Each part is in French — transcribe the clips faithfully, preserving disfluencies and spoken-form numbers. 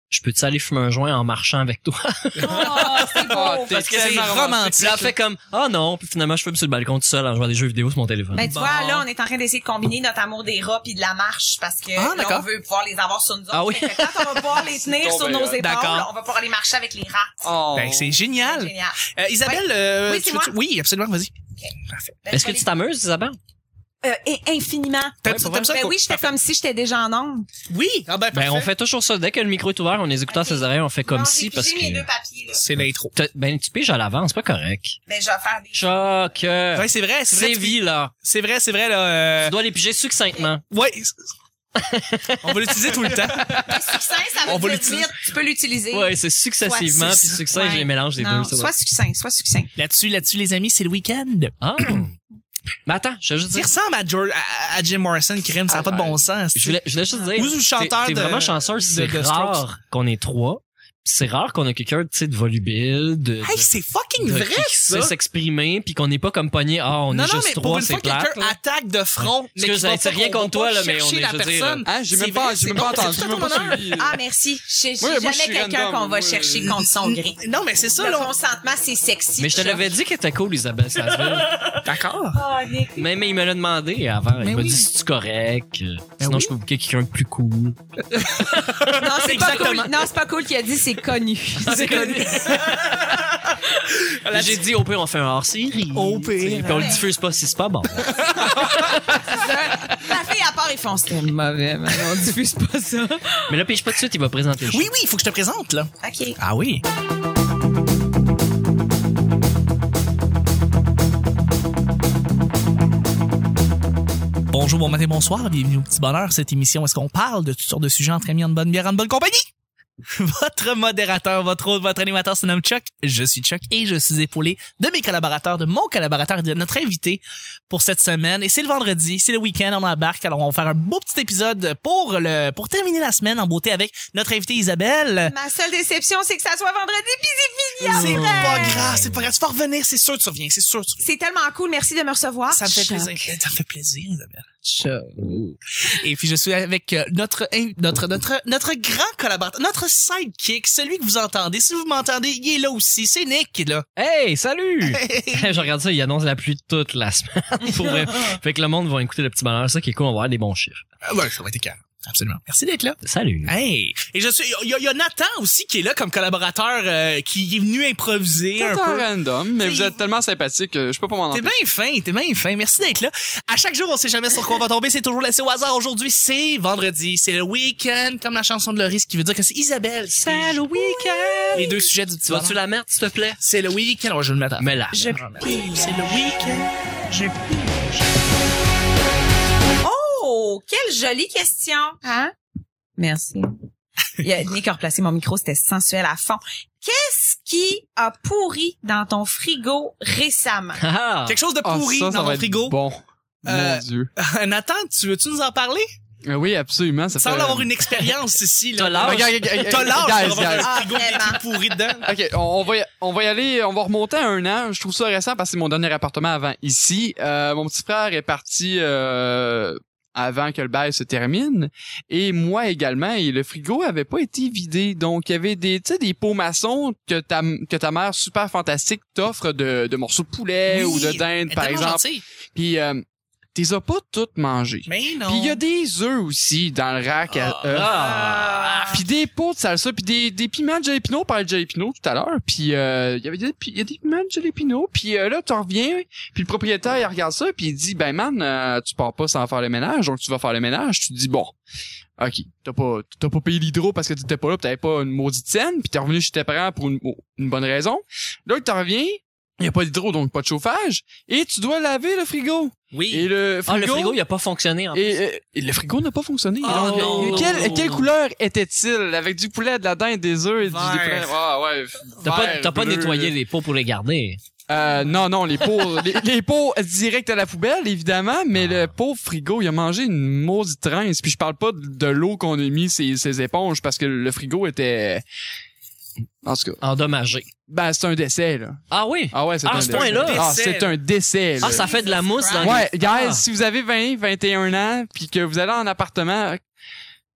je peux-tu aller fumer un joint en marchant avec toi? Oh, c'est beau. Parce que c'est romantique. Puis là, elle fait comme, ah oh non, puis finalement, je fume sur le balcon tout seul en jouant à des jeux vidéo sur mon téléphone. Ben, tu Bon. vois, là, on est en train d'essayer de combiner notre amour des rats puis de la marche parce que Ah, là, d'accord. on veut pouvoir les avoir sur nous autres. Ah oui. Fait que quand on va pouvoir les tenir sur nos épaules, D'accord. on va pouvoir aller marcher avec les rats. Oh. Ben, c'est génial. C'est génial. Euh, Isabelle, euh, Oui, c'est tu moi. veux-tu- oui, absolument, vas-y. Ben, Est-ce que je tu vais t'amuses, Isabelle? les- Euh, et infiniment. T'aimes Ouais, ça, pour t'aimes ça? Ben quoi? oui, je fais Parfait. comme si j'étais déjà en onde. Oui, ah ben, Ben, parfait. on fait toujours ça. Dès que le micro est ouvert, on les écoute à ses oreilles, on fait comme Non, si, j'ai parce pigé mes que... deux papiers, là. C'est l'intro. T'as- Ben, tu piges à l'avance, c'est pas correct. Ben, je vais faire des... Choc! euh, Ouais, c'est vrai, c'est vrai. C'est tu- vie, là. C'est vrai, c'est vrai, là, euh, Tu dois les piger succinctement. ouais. On va l'utiliser tout le temps. Succinct, ça On veut va dire l'utiliser. vite. Tu peux l'utiliser. Ouais, c'est successivement, Soit puis succ- succès, je ouais. les mélange les Non, deux. ça va. sois succinct, sois succinct. Là-dessus, là-dessus, les amis, c'est le week-end. Ah! Mais attends, je veux juste Tu dire... ressembles à, George, à, à Jim Morrison, qui rime, ça n'a pas de bon sens. Je voulais, je voulais juste dire... Ou le chanteur t'es, t'es de- vraiment chanceuse, c'est de- de rare Strokes. qu'on ait trois. C'est rare qu'on ait quelqu'un, tu sais, de volubile, de... Hey, de- c'est fucking de- vrai, qui ça! sait s'exprimer, puis qu'on n'est pas comme pogné, ah, on Non, est non, juste mais pour trois, une c'est fois, plate. quelqu'un là. attaque de front. mais Excuse, qui va c'est pas- rien on va contre toi, pas là, mais on chercher est, la je veux dire, personne. Hein, j'ai C'est même pas, vrai, j'ai c'est même bon, pas c'est entendu, tout j'ai à même ton pas honneur. suivi. Ah, merci. Je je suis Ouais, moi, je jamais suis quelqu'un random, qu'on va moi. chercher contre son gré. Non, mais c'est ça, Le là. consentement, c'est sexy. Mais je te l'avais dit que t'étais cool, Isabelle Sasseville. D'accord. Oh, Nick. mais, mais il me l'a demandé avant. Mais il m'a oui. dit, c'est-tu correct? Euh, Sinon, oui. je peux booker quelqu'un de plus cool. Non, c'est pas Exactement. cool. Non, c'est pas cool qu'il a dit, c'est connu. C'est connu. Là, j'ai dit, au pire, on fait un hors-série. Au pire. Puis on le diffuse pas si c'est pas bon. La fille à part, ils font, c'était mauvais, mais on diffuse pas ça. Mais là, pige pas tout de suite, il va présenter le show. Oui, oui, il faut que je te présente, là. OK. Ah oui. Bonjour, bon matin, bonsoir, bienvenue au Petit Bonheur, cette émission où est-ce qu'on parle de toutes sortes de sujets entre amis, en bonne bière, en bonne compagnie. Votre modérateur, votre hôte, votre animateur se nomme Chuck. Je suis Chuck et je suis épaulé de mes collaborateurs, de mon collaborateur et de notre invité pour cette semaine. Et c'est le vendredi, c'est le week-end, on embarque. Alors on va faire un beau petit épisode pour le pour terminer la semaine en beauté avec notre invitée Isabelle. Ma seule déception, c'est que ça soit vendredi puis c'est fini. C'est après. pas grave, c'est pas grave. Tu vas revenir, c'est sûr que tu reviens, c'est sûr que tu reviens. C'est tellement cool. Merci de me recevoir. Ça me fait Chuck. plaisir. Ça me fait plaisir, Isabelle. Et puis je suis avec euh, notre in- notre notre notre grand collaborateur, notre sidekick, celui que vous entendez. Si vous m'entendez, il est là aussi. C'est Nick là. Hey, salut! Je regarde ça, il annonce la pluie toute la semaine. Pour vrai. Fait que le monde va écouter le petit bonheur. Ça qui est cool, on va avoir des bons chiffres. Ah ouais, ça va être écœurant. Absolument. Merci d'être là. Salut! Hey! Et je suis, il y, a- il y a Nathan aussi qui est là comme collaborateur, euh, qui est venu improviser un C'est peu. un random, mais T'sais, vous êtes tellement sympathique que je peux pas m'en T'es empêcher. bien fin, t'es bien fin. Merci d'être là. À chaque jour, on sait jamais sur quoi on va tomber. C'est toujours laissé au hasard. Aujourd'hui, c'est vendredi. C'est le week-end, comme la chanson de Laurie, ce qui veut dire que c'est Isabelle. C'est le week-end! Les deux sujets du petit Tu vas-tu bonheur. la mettre, s'il te plaît? C'est le week-end. Ouais, je vais le mettre à la fin. Mais là. Je C'est le week-end. Je Oh, quelle jolie question. Hein? Merci. Il y a Nick a replacé mon micro, c'était sensuel à fond. Qu'est-ce qui a pourri dans ton frigo récemment? Ah! Quelque chose de Ah, pourri ça, ça dans va mon être frigo. Bon. Euh, Mon Dieu. Nathan, tu veux-tu nous en parler? Euh, oui, absolument. Ça Sans fait... avoir une expérience ici, là. T'as l'âge? Regarde, regarde, T'as l'âge guys, pour avoir guys. un frigo Ah, avec des vraiment? trucs pourris dedans. OK, on, on va y, on va y aller, on va remonter à un an. Je trouve ça récent parce que c'est mon dernier appartement avant ici. Euh, mon petit frère est parti euh, avant que le bail se termine et moi également, et le frigo avait pas été vidé. Donc il y avait des tu sais des pots maçons que ta que ta mère super fantastique t'offre de de morceaux de poulet Oui, ou de dinde elle est par tellement exemple. gentille. Puis euh, t'es as pas toutes mangées. Mais non. Puis il y a des œufs aussi dans le rack à œufs. Ah! Puis des pots de salsa, puis des, des piments de jalapeno, on parlait de jalapeno tout à l'heure, puis euh, il y avait des, il y a des piments de jalapeno, puis euh, là, tu reviens, puis le propriétaire, il regarde ça, puis il dit, ben man, euh, tu pars pas sans faire le ménage, donc tu vas faire le ménage, tu te dis, bon, ok, t'as pas t'as pas payé l'hydro parce que t'étais pas là, pis t'avais pas une maudite scène, puis t'es revenu chez tes parents pour une, une bonne raison. Là, tu reviens, il y a pas d'hydro, donc pas de chauffage, et tu dois laver le frigo. Oui. Et le Ah, frigo... le frigo, il a pas fonctionné, en plus. Et, euh, et le frigo n'a pas fonctionné. Oh, Alors, non. quelle, quelle couleur était-il? Avec du poulet, de la dinde, des œufs et du Vert. des poulets. Ah ouais. T'as pas, vert, t'as pas bleu. nettoyé les pots pour les garder. Euh, non, non, les pots, les, les pots direct à la poubelle, évidemment, mais le pauvre frigo, il a mangé une maudite rince. Puis je parle pas de, de l'eau qu'on a mis ses, ses éponges parce que le frigo était, en tout cas, Endommagé. ben c'est un décès là. Ah oui? Ah ouais, c'est Ah, un à ce décès. point-là? Ah, Décès, c'est là. un décès. Là. Ah, ça fait de la mousse dans Ouais, les... guys, Ah. si vous avez vingt, vingt et un ans, puis que vous allez en appartement,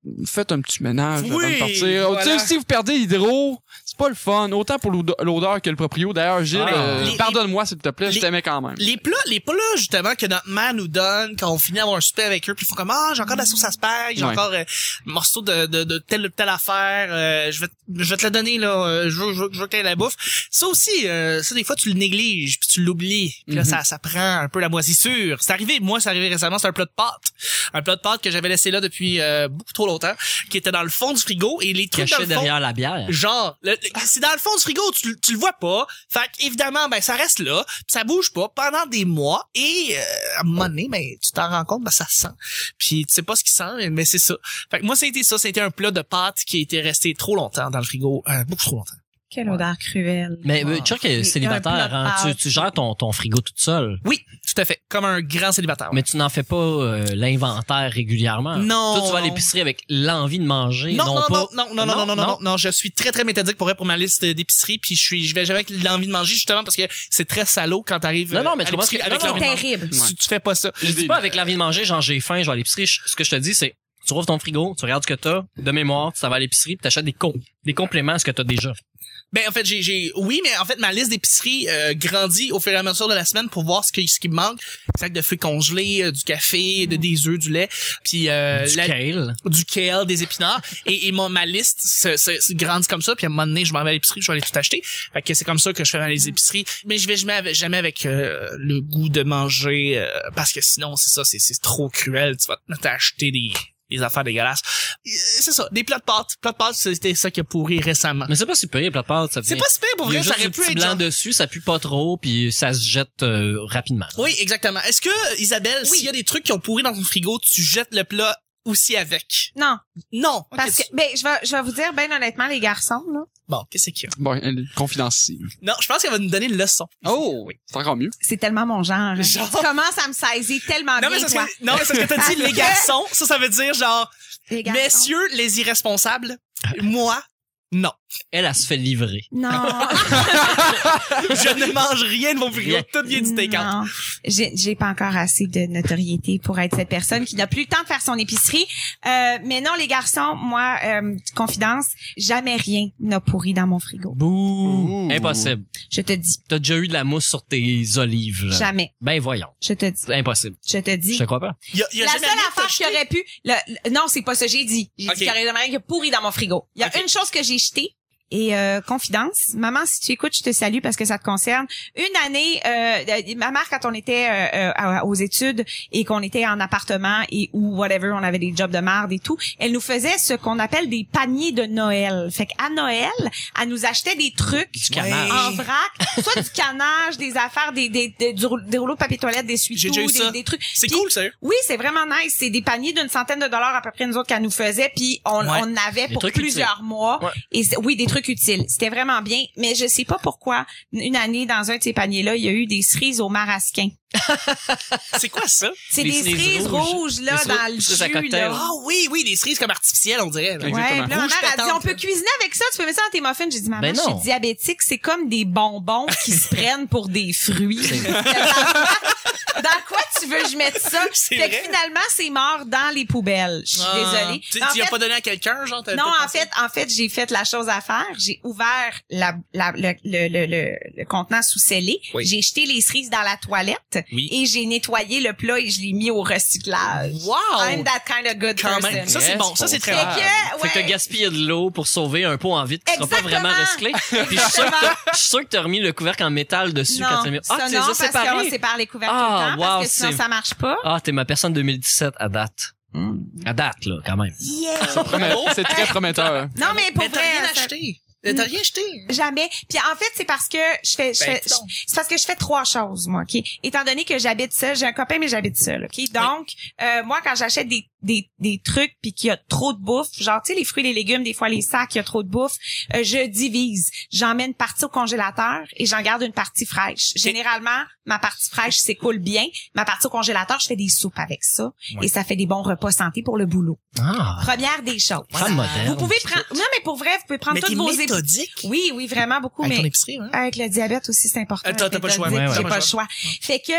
faites un petit ménage Oui, avant de partir. voilà. Tu sais, si vous perdez l'hydro, c'est pas le fun. Autant pour l'ode- l'odeur que le proprio. D'ailleurs, Gilles, Ah. euh, Les- pardonne-moi s'il te plaît, les- je t'aimais quand même. Les plats, les plats, justement, que notre mère nous donne quand on finit d'avoir un souper avec eux, puis ils font comme, ah, j'ai encore de la sauce à spag, j'ai Ouais. encore euh, un morceau de, de, de telle ou telle affaire, euh, je vais, te- je vais te le donner, là, euh, je veux, je veux, je veux que t'aies la bouffe. Ça aussi, euh, ça, des fois, tu le négliges, puis tu l'oublies. Puis là, Mhm. ça, ça prend un peu la moisissure. C'est arrivé, moi, c'est arrivé récemment, c'est un plat de pâtes. Un plat de pâtes que j'avais laissé là depuis euh, beaucoup trop longtemps, qui était dans le fond du frigo, et les trucs dans Caché le fond, derrière la bière. genre, le- le- c'est dans le fond du frigo, tu, tu le vois pas. Fait que, évidemment, ben, ça reste là, pis ça bouge pas pendant des mois, et euh, à un moment donné, ben, tu t'en rends compte, ben, ça sent. Puis tu sais pas ce qui sent, mais c'est ça. Fait que moi, ça a été ça, ça a été un plat de pâtes qui a été resté trop longtemps dans le frigo, euh, beaucoup trop longtemps. Quelle odeur cruelle. Mais euh, Ah. Chuck Il y a est un célibataire, plat de hein. Tu, pâtes. tu gères ton, ton frigo toute seule. Oui, tout à fait, comme un grand célibataire. Mais tu n'en fais pas euh, l'inventaire régulièrement. Non. Toi, tu vas à l'épicerie avec l'envie de manger, Non, non, non, pas... non, non, non, non, non, non, non, non, je suis très, très méthodique pour vrai pour ma liste d'épicerie, puis je suis, je vais jamais avec l'envie de manger, justement, parce que c'est très salaud quand t'arrives Non, non, mais à tu comprends ce l'épicerie que- avec non, l'envie non. de manger. Terrible. Tu, tu fais pas ça. Je dis pas avec l'envie de manger, genre j'ai faim, je vais à l'épicerie. Je- Ce que je te dis, c'est tu rouvres ton frigo, tu regardes ce que t'as, de mémoire, tu t'en vas à l'épicerie, puis t'achètes des com des compléments à ce que t'as déjà. Ben en fait j'ai j'ai oui mais en fait ma liste d'épicerie euh, grandit au fur et à mesure de la semaine pour voir ce qui ce qui me manque, sac de fruits congelés, euh, du café, de, des œufs, du lait, puis euh, du la- kale. du kale, des épinards et, et mon, ma liste se, se, se grandit comme ça, puis à un moment donné je m'en vais à l'épicerie, je vais aller tout acheter. Fait que c'est comme ça que je fais dans les épiceries, mais je vais jamais avec, jamais avec euh, le goût de manger euh, parce que sinon c'est ça, c'est c'est trop cruel, tu vas t'acheter des des affaires dégueulasses. Euh, C'est ça, des plats de pâtes. Plats de pâtes, c'était ça qui a pourri récemment. Mais c'est pas si pire, plat de pâtes, ça C'est vient- pas super pour Il y a vrai, ça juste aurait du pu petit être blanc genre- dessus, ça pue pas trop, puis ça se jette euh, rapidement. Oui, exactement. Est-ce que, Isabelle, Oui. s'il y a des trucs qui ont pourri dans ton frigo, tu jettes le plat aussi avec? Non, Non. parce Ok, que, tu- ben, je vais, je vais vous dire, ben honnêtement, les garçons, là, Bon, qu'est-ce qu'il y a? Bon, une confidentielle. Non, je pense qu'elle va nous donner une leçon. Oh, oui. C'est encore mieux. c'est tellement mon genre. hein. Genre? Tu commences à me saisir tellement Non, bien, mais c'est toi. parce que, non, mais c'est parce que t'as dit Parce les que- garçons. Ça, ça veut dire genre, Les garçons. messieurs les irresponsables, moi, non. Elle, elle se fait livrer. Non. Je ne mange rien de mon frigo. Rien. Tout vient du take-out. Non. J'ai, j'ai pas encore assez de notoriété pour être cette personne qui n'a plus le temps de faire son épicerie. Euh, mais non, les garçons, moi, euh, confidence, jamais rien n'a pourri dans mon frigo. Bouh! Ouh. Impossible. Je te dis. T'as déjà eu de la mousse sur tes olives, là. Jamais. Ben voyons. Je te dis. C'est impossible. Je te dis. Je te crois pas. Il y a, il y a La jamais seule rien que t'as affaire qui jeté. aurait pu, le- le- non, c'est pas ça, j'ai dit. J'ai Ok. dit qu'il y aurait jamais rien qui a pourri dans mon frigo. Il y a Ok. une chose que j'ai jetée. Et euh, confidence, maman, si tu écoutes, je te salue parce que ça te concerne. Une année, euh, euh, ma mère, quand on était euh, euh, à- aux études et qu'on était en appartement et ou whatever, on avait des jobs de merde et tout, elle nous faisait ce qu'on appelle des paniers de Noël. Fait qu'à Noël, elle nous achetait des trucs Du canage. en vrac, soit du canage, des affaires, des des, des, du rou- des rouleaux de papier toilette, des J'ai déjà eu essuie-tout, ça. des, des trucs. C'est Puis- cool, sérieux. Oui, c'est vraiment nice. C'est des paniers d'une centaine de dollars à peu près nous autres qu'elle nous faisait, puis on, Ouais. on avait Des pour trucs plusieurs mois. Ouais. Et c'est- oui, des trucs utiles. C'était vraiment bien, mais je sais pas pourquoi une année dans un de ces paniers-là, il y a eu des cerises au marasquin. C'est quoi ça? C'est Des des cerises cerises rouges. rouges là Des dans le cerises à jus cocktail. là. Ah oui, oui, des cerises comme artificielles, on dirait. là. Exactement. Ouais, puis là, ma Rouge mère a dit, pétante, on peut là. cuisiner avec ça, tu peux mettre ça dans tes muffins. J'ai dit, maman, Ben je suis non. diabétique, c'est comme des bonbons qui se prennent pour des fruits. Dans quoi tu veux que je mette ça? C'est Fait que vrai? finalement, c'est mort dans les poubelles. Je suis Ah. désolée. Tu En tu y as fait, pas donné à quelqu'un, genre? t'as- non, t'as en pensé? fait, en fait, j'ai fait la chose à faire. J'ai ouvert la, la, le, le, le, le, le contenant sous scellé. Oui. J'ai jeté les cerises dans la toilette Oui. et j'ai nettoyé le plat et je l'ai mis au recyclage. Wow! I'm that kind of good Quand person. même. Ça, c'est Yes, bon. Ça, c'est très Fait bon. que, Fait que t'as ouais. gaspillé de l'eau pour sauver un pot en vitre qui sera pas Exactement. vraiment recyclé. Puis je suis sûr que t'as- je suis sûr que t'as remis le couvercle en métal dessus Non, quand tu l'as mis. Ah, ça tu les non, as parce qu'on séparés. sépare les couvercles Ah, tout le temps, wow, parce que sinon c'est- ça marche pas. Ah, t'es ma personne deux mille dix-sept à date. À date, là, quand même. Promet- C'est très prometteur. Non, mais pour Mais t'as vrai, rien ça- acheté. T'as rien acheté. Jamais. Puis en fait, c'est parce que je fais, je Ben, fais, coudonc. je- c'est parce que je fais trois choses, moi, ok. Étant donné que j'habite seule, j'ai un copain mais j'habite seule, ok. Donc, euh, moi, quand j'achète des des des trucs puis qu'il y a trop de bouffe, genre tu sais les fruits et les légumes, des fois les sacs, il y a trop de bouffe, euh, je divise. J'en mets une partie au congélateur et j'en garde une partie fraîche. Généralement, ma partie fraîche s'écoule bien. Ma partie au congélateur, je fais des soupes avec ça Ouais. et ça fait des bons repas santé pour le boulot. Ah. Première des choses. Femme moderne. Vous pouvez prendre, non mais pour vrai, vous pouvez prendre Mais toutes t'es vos épices. méthodique. Oui, oui, vraiment beaucoup, Avec ton mais épicerie, hein? avec le diabète aussi, c'est important. Euh, t'as- t'as pas le choix, ouais, J'ai ouais. pas le choix. Fait que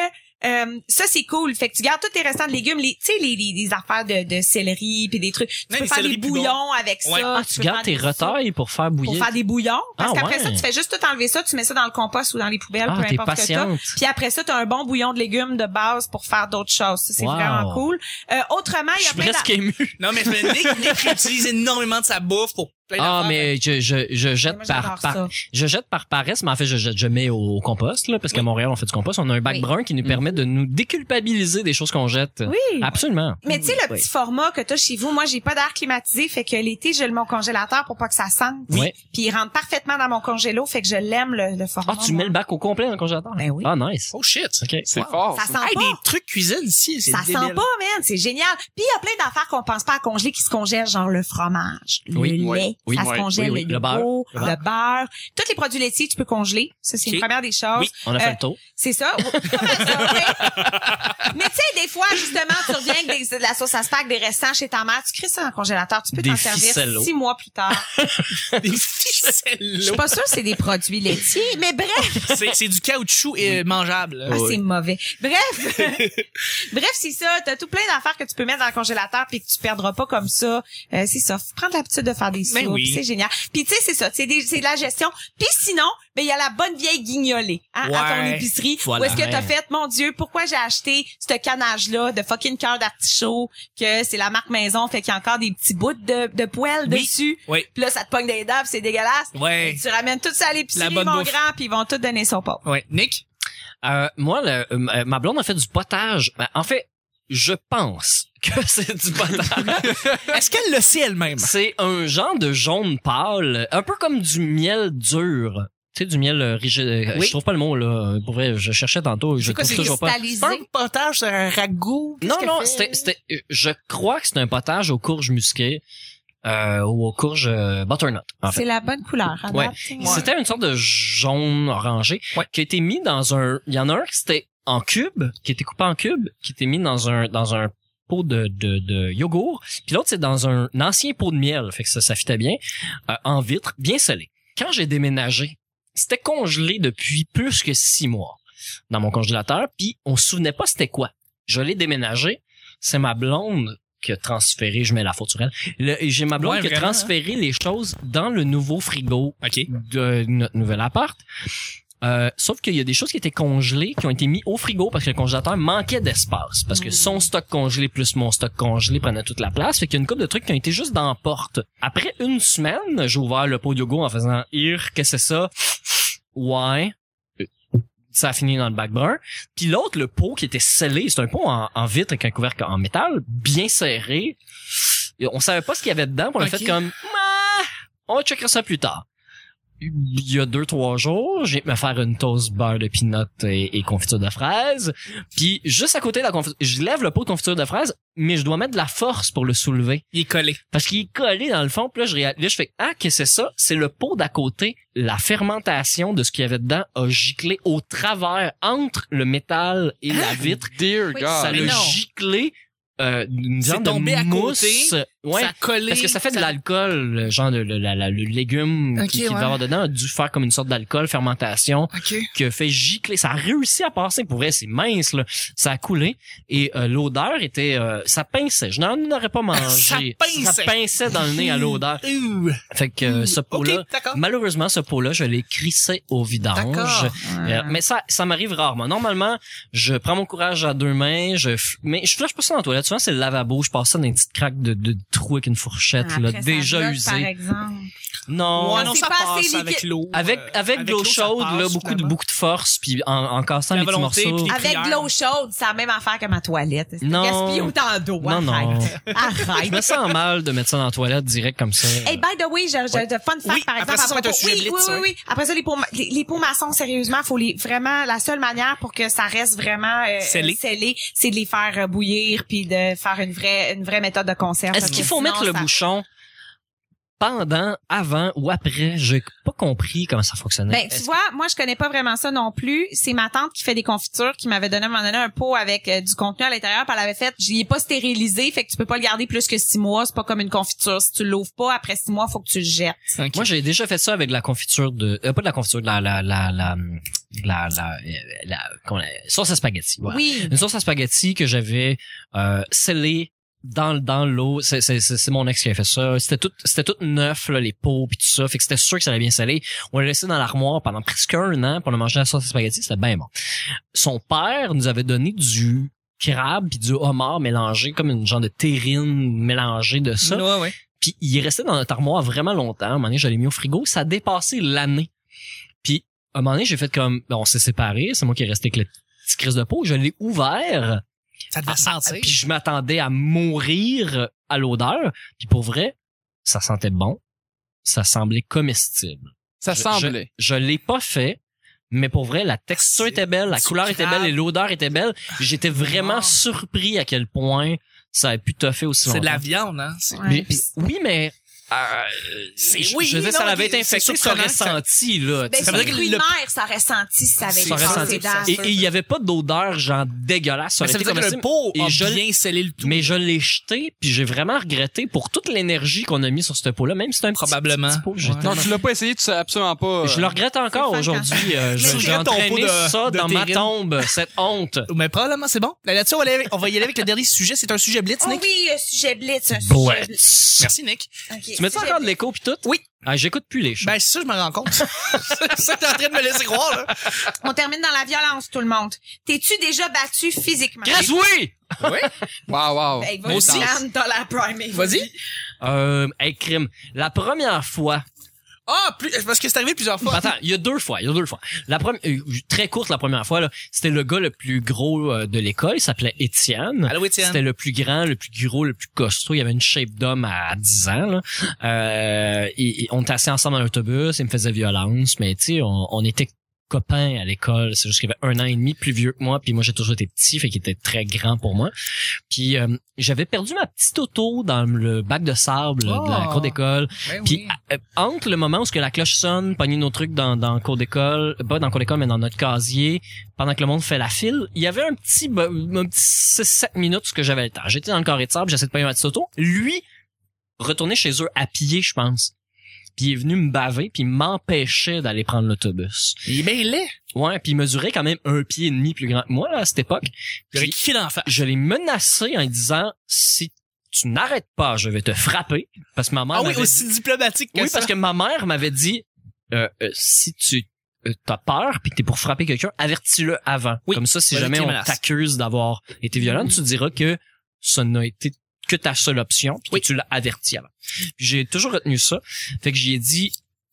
euh, ça c'est cool. Fait que tu gardes tous tes restants de légumes, les, tu sais, les, les, les affaires de, de céleri puis des trucs. Tu Ouais, peux les faire des céleris plus bouillons bons. avec Ouais. ça. Ah, tu peux gardes faire tes des retailles pour faire Pour bouillir. faire des bouillons. Parce Ah, qu'après ouais. ça, tu fais juste tout enlever ça, tu mets ça dans le compost ou dans les poubelles, Ah, peu t'es importe ce que t'as. patiente. Puis après ça, t'as un bon bouillon de légumes de base pour faire d'autres choses. Ça, c'est Wow. vraiment cool. Euh, autrement, il Je y a suis plein presque d'a- ému. Non, mais Nick, Nick utilise énormément de sa bouffe pour plein Ah, d'affaires. mais je, je, je jette Moi, par, j'adore par, ça. je jette par paresse, mais en fait, je jette, je mets au compost, là, parce qu'à Oui. Montréal, on fait du compost. On a un bac Oui. brun qui nous Mm. permet de nous déculpabiliser des choses qu'on jette. Oui. Absolument. Mais tu sais, le Oui. petit format que t'as chez vous, moi, j'ai pas d'air climatisé, fait que l'été, je le mets au congélateur pour pas que ça sente. Oui. Puis il rentre parfaitement dans mon congélo, fait que je l'aime, le, le format. Ah, tu moi. mets le bac au complet dans le congélateur? Ben oui. Ah, nice. Oh shit. OK. C'est Wow. fort. Ça ça. sent Hey, pas. des trucs cuisine ici, c'est Ça débile. sent pas, man. C'est génial. Puis il y a plein d'affaires qu'on pense pas à congeler qui se congèlent, genre le fromage, Oui. le Oui. lait, Oui. ça se Oui. congèle, Oui, oui. le, Le beurre. yogourt, Le le beurre. Tous les produits laitiers, tu peux congeler. Ça, c'est Ok. une première des choses. Oui. On a fait Euh, le tour. C'est ça. Ouais, pas mal ça, oui. Mais tu sais, des fois, justement, tu reviens avec des, de la sauce à spag, des restants chez ta mère, tu crées ça dans le congélateur, tu peux Des t'en servir ficellos. six mois plus tard. Des Je suis ficellos. pas sûre que c'est des produits laitiers, mais bref. C'est, c'est du caoutchouc euh, mangeable. Ah, c'est mauvais. Bref. Bref, c'est ça. T'as tout plein d'affaires que tu peux mettre dans le congélateur puis que tu perdras pas comme ça. Euh, c'est ça. Faut prendre l'habitude de faire des soupes. Ben oui. C'est génial. Puis tu sais, c'est ça. C'est des, c'est de la gestion. Puis sinon, ben il y a la bonne vieille guignolée hein, à ton Ouais. épicerie. Voilà. Où est-ce que t'as Ouais. fait, mon Dieu, pourquoi j'ai acheté ce canage-là de fucking cœur d'artichaut, que c'est la marque maison, fait qu'il y a encore des petits bouts de, de poêle Oui. dessus. Oui. Puis là, ça te pogne des dents, puis c'est dégueulasse. Ouais. Tu ramènes tout ça à La l'épicerie, bonne mon bouffe. grand, puis ils vont tout donner son pot. Ouais. Nick? Euh, moi, le- euh, ma blonde a fait du potage. Ben, en fait, je pense que c'est du potage. Est-ce qu'elle le sait elle-même? C'est un genre de jaune pâle, un peu comme du miel dur. Tu sais, du miel euh, rigide. Euh, Oui. Je trouve pas le mot, là. Pour vrai, je cherchais tantôt. Je C'est quoi, trouve c'est toujours pas. cristallisé? C'est pas un potage, c'est un ragoût? Qu'est-ce Non, qu'elle non, fait? c'était, c'était, euh, je crois que c'est un potage aux courges musquées, euh, ou aux courges euh, butternut, en fait. C'est la bonne couleur. à Ouais. date, c'est- C'était une sorte de jaune orangé Ouais. qui a été mis dans un, il y en a un qui c'était en cube, qui était coupé en cube, qui était mis dans un, dans un pot de, de, de yogourt, puis l'autre c'est dans un, un ancien pot de miel, fait que ça, ça fitait bien, euh, en vitre, bien scellé. Quand j'ai déménagé, c'était congelé depuis plus que six mois dans mon congélateur, puis on se souvenait pas c'était quoi. Je l'ai déménagé, c'est ma blonde qui a transféré, je mets la faute sur elle. Le- J'ai ma blonde Ouais, qui a vraiment, transféré les choses dans le nouveau frigo OK. de notre nouvel appart. Euh, sauf qu'il y a des choses qui étaient congelées, qui ont été mises au frigo parce que le congélateur manquait d'espace. Parce que son stock congelé plus mon stock congelé prenait toute la place. Fait qu'il y a une couple de trucs qui ont été juste dans la porte. Après une semaine, j'ai ouvert le pot de yogourt en faisant « Ir, qu'est-ce que c'est ça? » Ouais. Ça a fini dans le bac brun. Puis l'autre, le pot qui était scellé, c'est un pot en, en vitre avec un couvercle en métal, bien serré. Et on savait pas ce qu'il y avait dedans. Puis on a Ok. fait comme ah, on va checker ça plus tard. Il y a deux, trois jours, j'ai me faire une toast beurre de peanut et, et confiture de fraises. Puis juste à côté de la confiture, je lève le pot de confiture de fraises, mais je dois mettre de la force pour le soulever. Il est collé. Parce qu'il est collé dans le fond. Puis là, je réalise, là, je fais ah, qu'est-ce que c'est ça? C'est le pot d'à côté. La fermentation de ce qu'il y avait dedans a giclé au travers entre le métal et la vitre. Dear Oui, God. Ça mais l'a non. giclé euh, une C'est genre tombé de à mousse. côté, Ouais. Ça a collé. Parce que ça fait de ça- l'alcool, le genre de le, la- la- le légume Ok, qui, qui ouais. devait avoir dedans a dû faire comme une sorte d'alcool, fermentation, OK. qui a fait gicler. Ça a réussi à passer. Pour vrai, c'est mince, là. Ça a coulé. Et euh, l'odeur était... euh, ça pinçait. Je n'en aurais pas mangé. Ça pinçait. Ça pinçait dans le nez à l'odeur. Ouh. Fait que euh, ce pot-là... OK, d'accord. Malheureusement, ce pot-là, je l'ai crissé au vidange. D'accord. Euh, mais ça, ça m'arrive rarement. Normalement, je prends mon courage à deux mains, je, f- mais je flush pas ça dans la toilette. Souvent, c'est le lavabo. Je passe ça dans une petite craque de, de trou avec une fourchette, là, Après, ça déjà bloque, usée. Par exemple. Non. Ouais, non, c'est ça pas assez passe avec liquide. l'eau. Avec, euh, avec, de l'eau l'eau, ça chaude, passe, là, beaucoup de, finalement. beaucoup de force, puis en, en cassant La les petits volonté, morceaux. puis les- Avec cuillères. de l'eau chaude, c'est la même affaire que ma toilette. C'est Non. gaspiller autant d'eau. Non, non. Arrête. Je Arrête. me sens mal de mettre ça dans la toilette direct comme ça. Hey, by the way, j'ai j'ai de fun fact, Oui, par après exemple. ça, ça va à être un propos- sujet oui, blitz, oui, oui, ouais. oui. Après ça, les pots, ma- les, les pots maçons, sérieusement, faut les, vraiment, la seule manière pour que ça reste vraiment, euh, Scellé. euh, scellé, c'est de les faire euh, bouillir puis de faire une vraie, une vraie méthode de conserve. Est-ce parce qu'il que faut sinon, mettre le ça- bouchon pendant, avant ou après? J'ai pas compris comment ça fonctionnait. Ben, tu Est-ce- vois, moi, je connais pas vraiment ça non plus. C'est ma tante qui fait des confitures qui m'avait donné, à un moment donné, un pot avec euh, du contenu à l'intérieur, puis elle avait fait, je l'ai pas stérilisé, fait que tu peux pas le garder plus que six mois. C'est pas comme une confiture. Si tu l'ouvres pas, après six mois, faut que tu le jettes. OK. Moi, j'ai déjà fait ça avec de la confiture de, euh, pas de la confiture, de la, la, la, la, la, la, la, comment la sauce à spaghetti. Voilà. Oui. Une sauce à spaghetti que j'avais euh, scellée dans dans l'eau. C'est c'est c'est mon ex qui a fait ça. C'était tout c'était tout neuf là, les pots puis tout ça. Fait que c'était sûr que ça allait bien sceller. On l'a laissé dans l'armoire pendant presque un an pour on a mangé la sauce à spaghetti. C'était bien bon. Son père nous avait donné du crabe puis du homard mélangé comme une genre de terrine mélangée de ça. Ouais, ouais. Puis il est resté dans notre armoire vraiment longtemps. À un moment donné, je l'ai mis au frigo. Ça a dépassé l'année. Puis à un moment donné, j'ai fait comme ben, on s'est séparés. C'est moi qui est resté avec le petit crise de peau. Je l'ai ouvert. Ça devait sentir. Puis je m'attendais à mourir à l'odeur. Puis pour vrai, ça sentait bon. Ça semblait comestible. Ça Je- semblait. Je, je l'ai pas fait, mais pour vrai, la texture C'est était belle, la du couleur était crabe. belle et l'odeur était belle. J'étais vraiment Ah. surpris à quel point ça a pu toffer aussi longtemps. C'est de la viande, hein. C'est- Ouais. Mais- oui, mais euh, C'est- je, oui, je veux dire, non, ça avait été c'est infecté, ça aurait surprenant que ça- senti là. Ben, tu sais. ça veut c'est dire le que fruit le- de mer, ça aurait senti si ça avait Ça aurait passé senti. dans- Et il y avait pas d'odeur genre dégueulasse. Ça Mais aurait ça veut été dire que comestible. le pot Et a je l- bien scellé le tout. Mais je l'ai jeté, puis j'ai vraiment regretté pour toute l'énergie qu'on a mis sur ce pot-là, même si c'est un petit- Probablement. petit, petit pot. j'ai Ouais. Non, tellement- tu l'as pas essayé, tu sais absolument pas. euh, Je le regrette encore C'est fun aujourd'hui. Euh, je- Mais j'ai regrette ton pot entraîné de- ça de dans ma terrine. tombe, cette honte. Mais probablement, c'est bon. Là-dessus, on va, aller avec- on va y aller avec le dernier sujet. C'est un sujet blitz, Oh Nick. oui, un sujet blitz, un sujet blitz. Blitz. Merci, Nick. Ok, Tu mets ça sujet encore de blitz. l'écho pis tout? Oui. Ah, j'écoute plus les choses. Ben, c'est ça, je me rends compte. c'est ça que t'es en train de me laisser croire, là. On termine dans la violence, tout le monde. T'es-tu déjà battu physiquement? Chris, oui! Oui. Wow, wow. Hey, Moi aussi. Anne, t'as la prime. Vas-y. Euh, hey, crime. La première fois. Ah, plus, parce que c'est arrivé plusieurs fois. Attends, il y a deux fois, il y a deux fois. La première, euh, très courte la première fois, là. C'était le gars le plus gros euh, de l'école. Il s'appelait Étienne. Allô, Étienne. C'était le plus grand, le plus gros, le plus costaud. Il avait une shape d'homme à dix ans, là. Euh, et, et on était assis ensemble dans l'autobus. Il me faisait violence, mais tu sais, on, on était copains à l'école. C'est juste qu'il avait un an et demi plus vieux que moi, puis moi j'ai toujours été petit, fait qu'il était très grand pour moi. Puis euh, j'avais perdu ma petite auto dans le bac de sable Oh. de la cour d'école. Ben Puis oui. euh, entre le moment où ce que la cloche sonne, pogner nos trucs dans dans le cours d'école, pas dans le cours d'école mais dans notre casier, pendant que le monde fait la file, il y avait un petit un petit six sept minutes ce que j'avais le temps. J'étais dans le carré de sable, j'essayais de pogner ma petite auto. Lui retourner chez eux à pied, je pense. Puis il est venu me baver, puis il m'empêchait d'aller prendre l'autobus. Il est bien laid. Ouais, puis il mesurait quand même un pied et demi plus grand que moi là, à cette époque. Il aurait Puis kiffé d'en face. je l'ai menacé en lui disant si tu n'arrêtes pas, je vais te frapper parce que ma mère Ah oui, m'avait aussi diplomatique que oui, ça. parce que ma mère m'avait dit euh, euh, si tu euh, t'as peur puis que t'es pour frapper quelqu'un, avertis-le avant. Oui. Comme ça, si Ouais, jamais qui on menace. t'accuse d'avoir été violent, tu diras que ça n'a été que ta seule option puis Oui. que tu l'as averti avant. Puis j'ai toujours retenu ça. Fait que j'y ai dit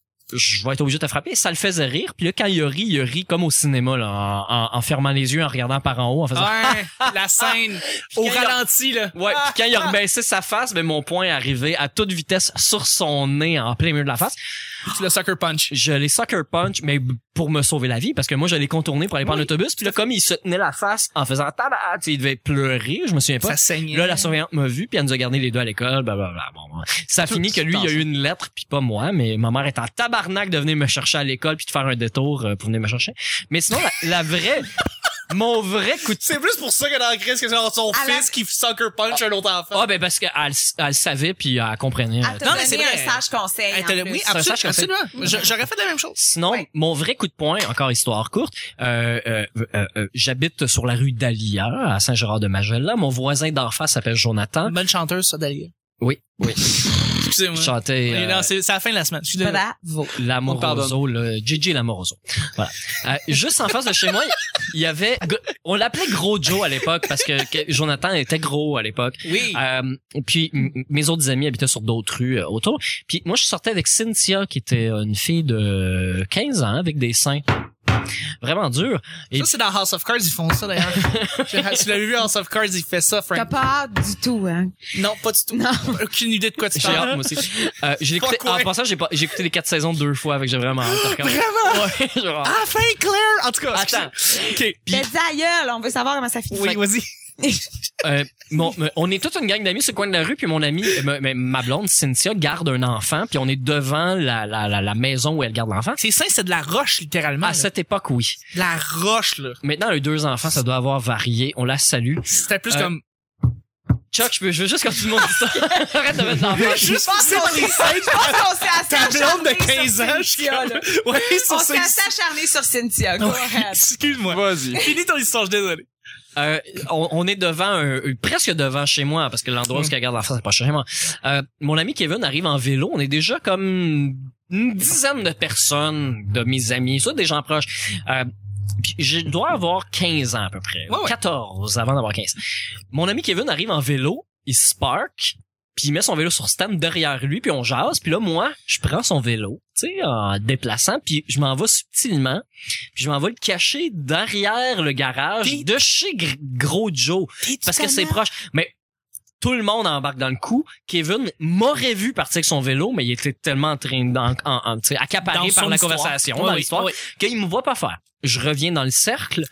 je vais être obligé de te frapper. Ça le faisait rire. Puis là, quand il a ri, il a ri comme au cinéma, là, en, en, en fermant les yeux, en regardant par en haut, en faisant... Ouais, la scène au Quand il a- ralenti, là. Ouais, puis quand il a rebaissé sa face, ben mon poing est arrivé à toute vitesse sur son nez, en plein milieu de la face. Tu le sucker punch. Je l'ai sucker punch, mais b- pour me sauver la vie, parce que moi, je l'ai contourné pour aller prendre l'autobus. Puis là, comme il se tenait la face en faisant tabac, tu sais, il devait pleurer, je me souviens pas. Ça saignait. Là, la surveillante m'a vu, puis elle nous a gardé les deux à l'école, blablabla. Bon, bon. Ça a Tout fini que lui, il a dans eu une lettre, puis pas moi, mais ma mère est en tabarnak de venir me chercher à l'école, puis de faire un détour euh, pour venir me chercher. Mais sinon, la, la vraie, mon vrai coup de... C'est plus pour ça que dans la crise que c'est son À la- fils qui sucker punch un autre enfant. Ah, ben parce qu'elle elle le savait, puis elle comprenait. Elle euh, t'a Non, donné mais c'est vrai. un sage conseil. Hey, en t'as le- plus. oui, C'est un absolument. sage conseil. absolument. Je- J'aurais fait la même chose. Sinon, Ouais. mon vrai coup de poing, encore histoire courte, euh, euh, euh, euh, j'habite sur la rue Dahlia, à Saint-Gérard-de-Majella. Mon voisin d'en face s'appelle Jonathan. Une bonne chanteuse, ça, Dalia. Oui, oui. Excusez-moi. Je chantais Mais euh, non, c'est c'est à la fin de la semaine. Je suis désolé. Bravo. l'Amoroso, le Gigi l'Amoroso. Voilà. Euh, juste en face de chez moi, il y avait... On l'appelait Gros Joe à l'époque, parce que, que Jonathan était gros à l'époque. Oui. Euh, puis m- mes autres amis habitaient sur d'autres rues euh, autour. Puis moi, je sortais avec Cynthia, qui était une fille de quinze ans, avec des seins vraiment durs. Et Ça, c'est dans House of Cards, ils font ça, d'ailleurs. Tu l'as vu, House of Cards, il fait ça, T'as Frank. pas hâte du tout, hein? Non, pas du tout. Non. Aucune idée de quoi tu j'ai hâte, parles. moi aussi. Euh, j'ai écouté, Fuck ouais. en passant, j'ai pas, j'ai écouté les quatre saisons deux fois, avec j'ai vraiment hâte. de regarder. Vraiment? Ouais, genre, Ah, fin Claire! En tout cas, Attends. OK. Puis, T'as dit aïeul, on veut savoir comment ça finit. oui, vas-y. euh, mon, me- on est toute une gang d'amis sur le coin de la rue, puis mon ami, euh, ma, ma blonde Cynthia garde un enfant, puis on est devant la, la, la, la maison où elle garde l'enfant. C'est ça, c'est de la roche, littéralement. À là. cette époque, oui. De la roche, là. Maintenant, les deux enfants, ça doit avoir varié. On la salue. C'était plus Euh, comme... Chuck, je veux, je veux juste continuer mon histoire. Arrête de mettre l'enfant. Je pense qu'on s'est- je pense qu'on s'est assez Ta blonde acharné de quinze sur ans, je Cynthia, là. Ouais, On sur s'est assez acharné sur Cynthia. Go ahead. Excuse-moi. Vas-y. Finis ton histoire, je suis désolé. Euh, on, on est devant un, un- presque devant chez moi parce que l'endroit où je regarde l'enfant c'est pas chez moi. Euh, mon ami Kevin arrive en vélo. On est déjà comme une dizaine de personnes de mes amis, soit des gens proches. Euh, puis je dois avoir quinze ans à peu près, Ouais, ouais. quatorze avant d'avoir quinze. Mon ami Kevin arrive en vélo, il se parque, puis il met son vélo sur stand derrière lui, puis on jase. Puis là moi, je prends son vélo, tu sais, en déplaçant, puis je m'en vais subtilement, puis je m'en vais le cacher derrière le garage T'es- de chez Gr- Gros Joe. Parce que c'est proche. Mais tout le monde embarque dans le coup. Kevin m'aurait vu partir avec son vélo, mais il était tellement en train d'en, en, en, tu sais, accaparé Dans par son la histoire. conversation, Ouais, dans oui, l'histoire, ouais. qu'il me voit pas faire. Je reviens dans le cercle.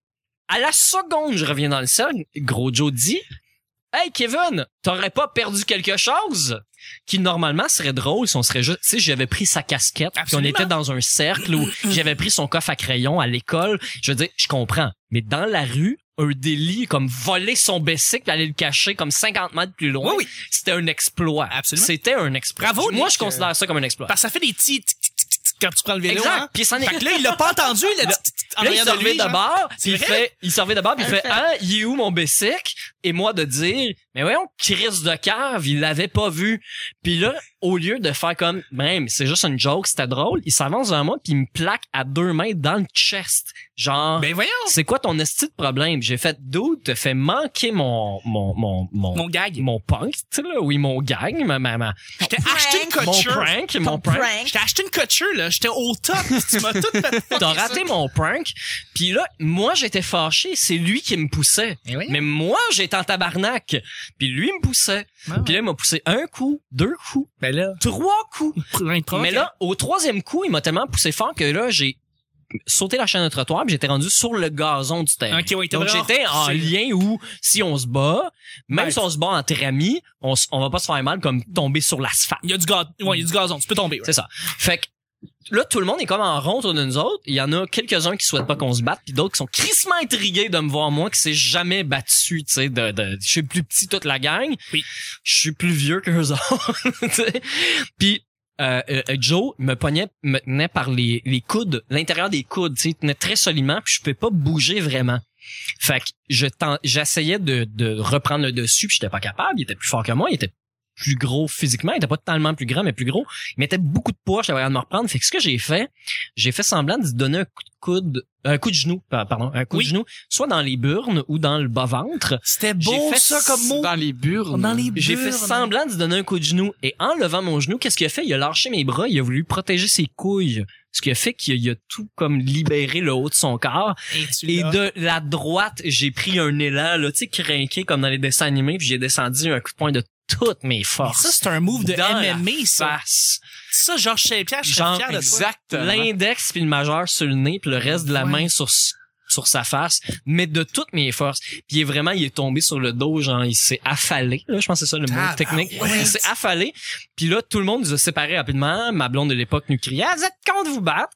À la seconde, je reviens dans le cercle. Gros Joe dit, hey Kevin, t'aurais pas perdu quelque chose? Qui normalement serait drôle si on serait juste, tu sais, j'avais pris sa casquette, puis on Absolument. était dans un cercle où j'avais pris son coffre à crayon à l'école. Je veux dire, je comprends. Mais dans la rue, un délit comme voler son bicycle et aller le cacher comme cinquante mètres plus loin, Oui, oui. c'était un exploit. Absolument. C'était un exploit. Bravo, Moi, Nick. je considère ça comme un exploit. Parce que ça fait des petits tic, tic, tic, tic quand tu prends le vélo, Exact. hein. Puis ça n'est- Fait que là, il l'a pas entendu, il a dit tic, tic, en Là, il arrière se de lui, revient de genre. bord, C'est puis il vrai? fait, il se revient de bord, puis il fait, Parfait. ah, il est où mon bicycle? Et moi de dire, mais voyons, Chris de cave, il l'avait pas vu. Puis là, au lieu de faire comme, même, c'est juste une joke, c'était drôle, il s'avance vers moi puis il me plaque à deux mains dans le chest. Genre, Ben voyons. c'est quoi ton esti de problème? J'ai fait, dude, te fait manquer mon, mon, mon, mon, Mon gag. mon punk, tu sais là, oui, mon gang, ma, ma, ma, Je t'ai acheté une mon couture. prank, mon Ton prank. prank. Je t'ai acheté une couture, là. J'étais au top. Tu m'as tout fait. T'as raté mon prank. Puis là, moi, j'étais fâché. C'est lui qui me poussait. Eh oui. Mais moi, j'étais en tabarnak. Puis lui me poussait. Ah. Puis là, il m'a poussé un coup, deux coups, Ben là. trois coups. Mais Mais là, au troisième coup, il m'a tellement poussé fort que là, j'ai sauté la chaîne de trottoir puis j'étais rendu sur le gazon du terrain. Ok, oui, t'es Donc vraiment j'étais en repoussé. lien où si on se bat, même Ben, si on se bat entre amis, on, s- on va pas se faire mal comme tomber sur l'asphalte. il y a du gaz, ouais, il y a du gazon. Tu peux tomber, ouais. C'est ça. Fait que là, tout le monde est comme en rond autour de nous autres. Il y en a quelques-uns qui souhaitent pas qu'on se batte, puis d'autres qui sont crissement intrigués de me voir moi, qui s'est jamais battu, tu sais, de, de, je suis le plus petit de toute la gang. Oui. Je suis plus vieux qu'eux autres, tu sais. Puis, euh, euh, Joe me pognait, me tenait par les, les coudes, l'intérieur des coudes, tu sais, il tenait très solidement, puis je pouvais pas bouger vraiment. Fait que je t'en- j'essayais de, de reprendre le dessus, puis j'étais pas capable. Il était plus fort que moi, il était plus gros physiquement, il était pas totalement plus grand, mais plus gros. Il mettait beaucoup de poids, j'avais rien de me reprendre. Fait que ce que j'ai fait, j'ai fait semblant de se donner un coup de coude, un coup de genou, pardon, un coup Oui. de genou, soit dans les burnes ou dans le bas-ventre. C'était J'ai beau, fait ça, comme mot. Dans les burnes. Dans les J'ai fait burnes. semblant de se donner un coup de genou. Et en levant mon genou, qu'est-ce qu'il a fait? Il a lâché mes bras, il a voulu protéger ses couilles. Ce qui a fait qu'il a, il a tout comme libéré le haut de son corps. Et, tu Et l'as. de la droite, j'ai pris un élan, là, tu sais, crinqué comme dans les dessins animés, puis j'ai descendu un coup de poing de toutes mes Mais forces. ça, c'est un move de Dans M M A, ça. face. Ça, Georges Saint-Pierre, je serais Genre, fier de toi. Exactement. L'index puis le majeur sur le nez puis le reste de la Ouais. main sur sur sa face, mais de toutes mes forces. Puis il est vraiment, il est tombé sur le dos, genre il s'est affalé. Là, je pense que c'est ça le mot Ah, technique. ah ouais. Il s'est affalé. Puis là, tout le monde nous a séparés rapidement. Ma blonde de l'époque nous criait, ah, vous êtes contre vous battre.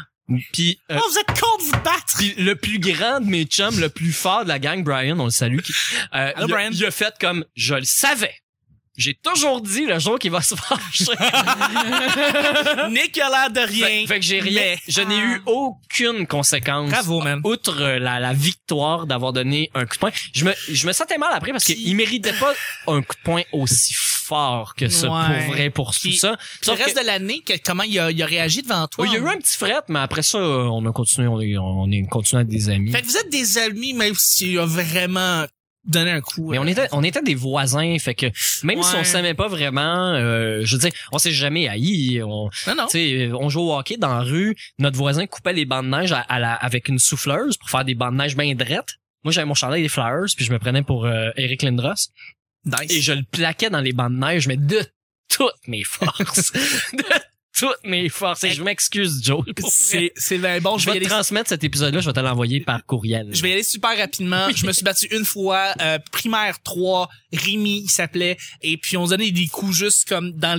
Puis euh, Oh, vous êtes contre vous battre! Puis le plus grand de mes chums, le plus fort de la gang, Brian, on le salue, qui, euh, Allô, il, a, Brian. il a fait comme, je le savais. J'ai toujours dit le jour qu'il va se fâcher. Nick a l'air de rien. fait, fait que j'ai rien, mais- je n'ai eu aucune conséquence. Bravo, man. Outre euh, la, la victoire d'avoir donné un coup de poing. Je me, je me sentais mal après parce Puis- qu'il méritait pas un coup de poing aussi fort que ça, Ouais. pour vrai, pour tout Puis- ça. Puis Sauf le reste que- de l'année, que- comment il a, il a réagi devant toi? Oh, il y a eu un petit fret, mais après ça, euh, on a continué, on est, on est continué à être des amis. Fait que vous êtes des amis, même s'il a vraiment donné un coup. Mais on était, on était des voisins, fait que même si Ouais. on s'aimait pas vraiment, euh, je veux dire, on s'est jamais haïs. On, Non, non. tu sais, on jouait au hockey dans la rue. Notre voisin coupait les bancs de neige à, à la, avec une souffleuse pour faire des bancs de neige bien drettes. Moi, j'avais mon chandail des Flyers, puis je me prenais pour euh, Eric Lindros. Nice. Et je le plaquais dans les bancs de neige, mais de toutes mes forces. de toutes mes forces. Et je m'excuse, Joe. pour vrai. C'est, c'est ben bon, je je vais vais y aller. te transmettre cet épisode-là, je vais te l'envoyer par courriel. Je vais y aller super rapidement. Je me suis battu une fois, euh, primaire trois, Rémi, il s'appelait, et puis on se donnait des coups juste comme dans les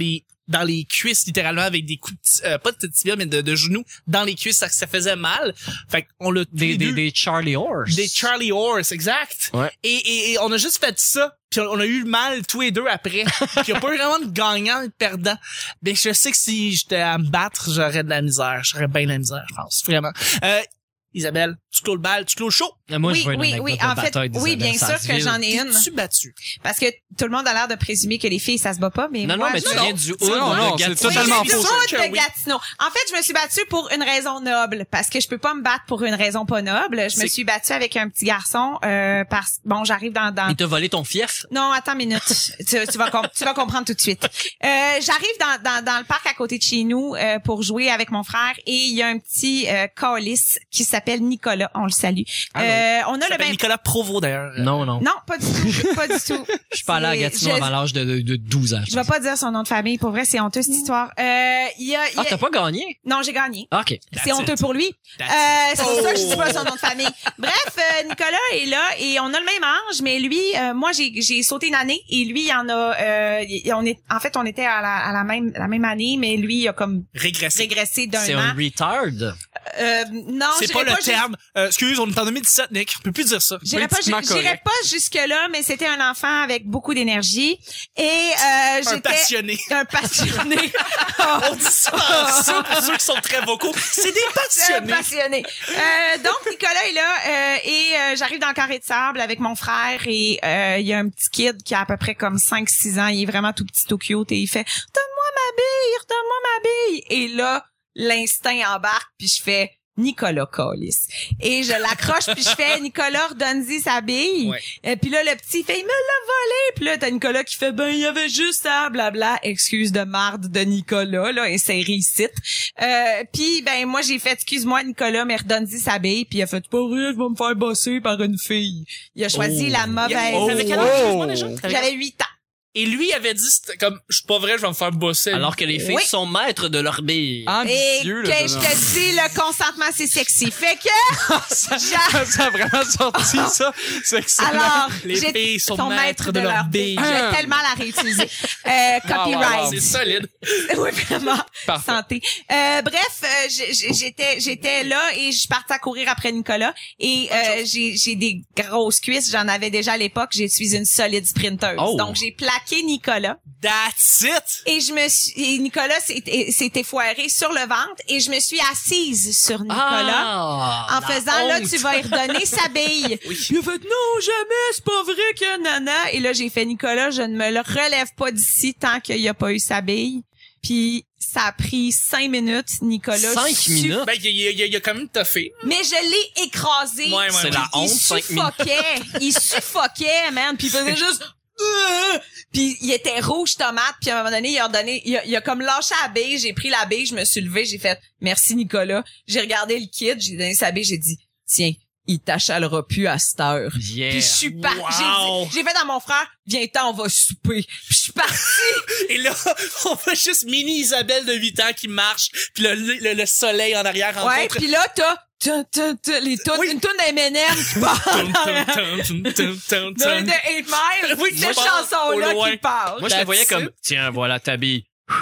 dans les cuisses, littéralement, avec des coups de, euh, pas de tibia, mais de, de genoux, dans les cuisses, ça, ça faisait mal. Fait qu'on l'a Des, des, des Charlie Horse. Des Charlie Horse, exact. Ouais. Et, et, et on a juste fait ça, puis on a eu mal tous les deux après. Puis il y a pas eu vraiment de gagnant et de perdant. Mais je sais que si j'étais à me battre, j'aurais de la misère. J'aurais bien de la misère, je pense. Vraiment. Euh, Isabelle, tu clôt le bal, tu clôt le show. Moi, oui, je veux une oui, anecdote oui. de En fait, bataille oui, d'Isabelle bien sûr que Sasseville. j'en ai une. T'es-tu battu? Parce que tout le monde a l'air de présumer que les filles, ça se bat pas, mais Non, moi, non, mais je... tu viens du haut Non, non, de c'est Gatineau. totalement oui, faux. du ça. haut Que de oui. Gatineau. En fait, je me suis battue pour une raison noble, parce que je peux pas me battre pour une raison pas noble. Je me C'est- suis battue avec un petit garçon, euh, parce, bon, j'arrive dans, dans, Il t'a volé ton fief. non, attends une minute. tu, tu vas com- tu vas comprendre tout de suite. Euh, j'arrive dans, dans, dans le parc à côté de chez nous euh, pour jouer avec mon frère et il y a un petit euh, calice qui s'appelle Nicolas. On le salue. Euh, on a Ça le s'appelle même. Nicolas Provost, d'ailleurs. Non, non. Non, pas du tout. Pas du tout. Je suis pas allé à C'est- Gatineau je- avant l'âge de, de, de douze ans. je Je vais pense. pas dire son nom de famille. Pour vrai, c'est honteux cette histoire. Euh, il y a, il y Ah, a- t'as pas gagné? Non, j'ai gagné. Ah, OK. C'est That's honteux it. pour lui. That's Euh, c'est pour ça que je dis Oh. pas son nom de famille. Bref, euh, Nicolas est là et on a le même âge, mais lui, euh, moi j'ai j'ai sauté une année et lui il en a. Euh, il- on est, en fait, on était à la, à la même la même année, mais lui il a comme Régressé. régressé d'un C'est an. un retard. Euh, non, C'est j'irais pas le jus- terme. Euh, excuse, on est en deux mille dix-sept, Nick. On peut plus dire ça. J'irais pas, Politiquement j'irais correct. pas jusque là, mais c'était un enfant avec beaucoup d'énergie et euh, Un j'étais passionné. un passionné. On dit ça en ça pour ceux qui sont très vocaux. C'est des C'est un passionnés. passionné. Euh, donc Nicolas est là euh, et euh, j'arrive dans le carré de sable avec mon frère et euh, il y a un petit kid qui a à peu près comme cinq six ans, il est vraiment tout petit, tout cute et il fait « Donne-moi ma bille, donne-moi ma bille » et là, l'instinct embarque puis je fais « Nicolas Callis » et je l'accroche puis je fais « Nicolas, redonne-y sa bille Ouais. ». Et puis là, le petit il fait « Il me l'a volé » puis là, t'as Nicolas qui fait « Ben, il y avait juste ça, blabla ». Excuse de marde de Nicolas, là, inséré ici. Euh, puis ben moi j'ai fait excuse-moi Nicolas mais redonne-y sa bille puis il a fait pas vrai je vais me faire bosser par une fille. Il a choisi Oh. la mauvaise. Oh. T'avais quel âge, excuse-moi, déjà? T'avais- J'avais huit ans. Et lui avait dit, c'était comme, je suis pas vrai, je vais me faire bosser. Alors que les filles Oui. sont maîtres de leur bille. Et Ambitieux, que là. je te dis le consentement c'est sexy. Fait que ça, j'a- ça a vraiment sorti, ça. C'est excellent. alors Les j'ai- filles sont maîtres de leur bille. Je vais tellement la réutiliser. Euh, copyright. C'est solide. Oui, vraiment. Parfait. Santé. Euh, bref, euh, j'ai- j'ai- j'étais j'étais là et je suis partie à courir après Nicolas et euh, j'ai j'ai des grosses cuisses, j'en avais déjà à l'époque, je suis une solide sprinteuse. Oh. Donc j'ai plaqué Nicolas That's it! et je me suis et Nicolas s'était s'était foiré sur le ventre et je me suis assise sur Nicolas. Ah, En la faisant, là, honte. tu vas y redonner sa bille. Puis il a fait, non, jamais, c'est pas vrai que nana. Et là, j'ai fait, Nicolas, je ne me le relève pas d'ici tant qu'il a pas eu sa bille. Puis ça a pris cinq minutes, Nicolas. Cinq su- minutes? Ben, il y a, il y a, il y a quand même toffé. Mais je l'ai écrasé. Ouais, ouais, C'est ouais. la honte, Il cinq minutes. suffoquait. Il suffoquait, man. Puis il faisait juste... Euh, puis il était rouge tomate, puis à un moment donné, il a donné, il a, il a comme lâché la bille, j'ai pris la bille, je me suis levée, j'ai fait merci Nicolas. J'ai regardé le kid, j'ai donné sa bille, j'ai dit tiens, il t'achalera plus à cette heure. Yeah. Puis je suis partie, Wow. j'ai dit- j'ai fait dans mon frère, viens-t'en, on va souper. Puis je suis partie. Et là, on voit juste mini Isabelle de huit ans qui marche, puis le, le, le soleil en arrière en Ouais, contre. puis là t'as t'as- t'as- t'as les tunes, Oui. une tune d'M and M qui part. Tum, tum, tum, tum, tum, tum, De, tum. de eight Mile, Oui, cette qui part chanson-là au loin. qui part. Moi, je te That's voyais it. comme, tiens, voilà ta bille.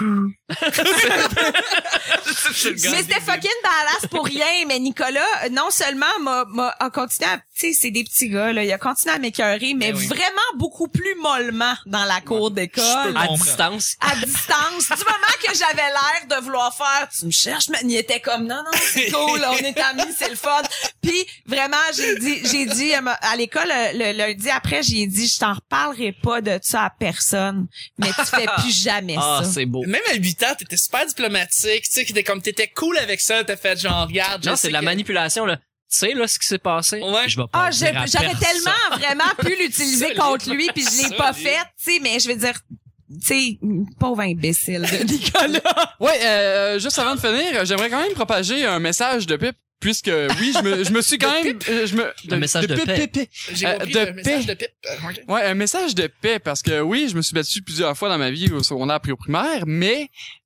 Mais c'était fucking badass pour rien, mais Nicolas, euh, non seulement m'a, m'a, a continué à, tu sais, c'est des petits gars, là, il a continué à m'écœurer, mais Ben oui. vraiment beaucoup plus mollement dans la cour Je d'école. peux À comprendre. distance. À distance, du moment que j'avais l'air de vouloir faire, tu me cherches, mais il était comme, non, non, c'est cool, on est amis, c'est le fun. Puis, vraiment, j'ai dit, j'ai dit, à ma- à l'école, le, le lundi après, j'ai dit, je t'en reparlerai pas de ça à personne, mais tu fais plus jamais Ah, ça. c'est beau. Même à huit ans, t'étais super diplomatique, tu sais, t'étais comme, t'étais cool avec ça, t'as fait genre, regarde, je Non, sais c'est de la que- manipulation, là. Tu sais, là, ce qui s'est passé? Ouais. Je vais pas Ah, le j'ai- dire à j'aurais personne. tellement vraiment pu l'utiliser Solide. contre lui, puis je l'ai pas Solide. fait, tu sais, mais je veux dire, tu sais, pauvre imbécile de Nicolas. Ouais, euh, juste avant de finir, j'aimerais quand même propager un message de pipe, puisque oui, je me, je me suis quand même, euh, je me, Un message de pipe, paix. pipe, pipe. J'ai Euh, compris de le message paix. de pipe. Euh, ok. Ouais, un message de paix, parce que oui, je me suis battu plusieurs fois dans ma vie au secondaire puis au primaire, mais